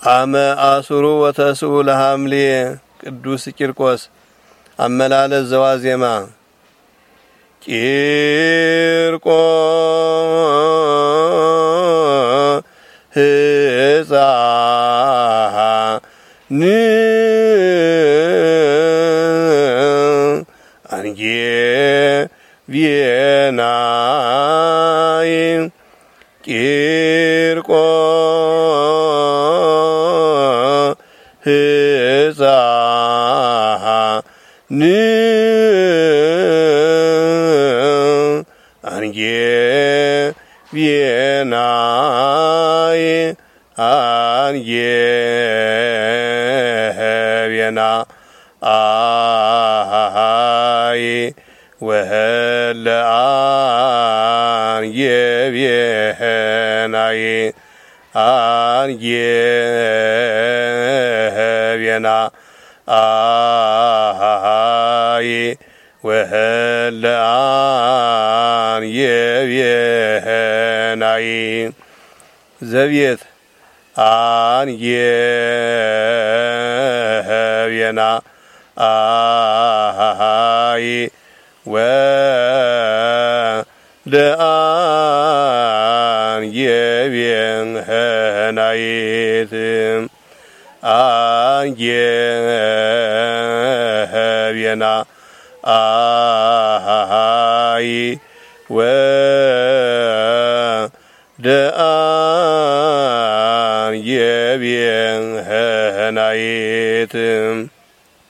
አመ አሱሩ ወተስኡ ለሐምሌ ቅዱስ ቂርቆስ አመላለስ ዘዋዜማ ቂርቆስ ሕፃን አንጌ ቪየናይ ቂርቆስ ሕፃን አንጌ ቪየናይ አንጌ ቪየና አይ ወህለ አንጌ ቪየናይ አንጌ ቪየና አይ ወህለ አንጌ ቪየናይ ዘቤት አንጌ ቪየና አይ ወደ አንጌ ቪየናይት አንጌ ቪየና አይ ወደ አንጌ ቪየናይት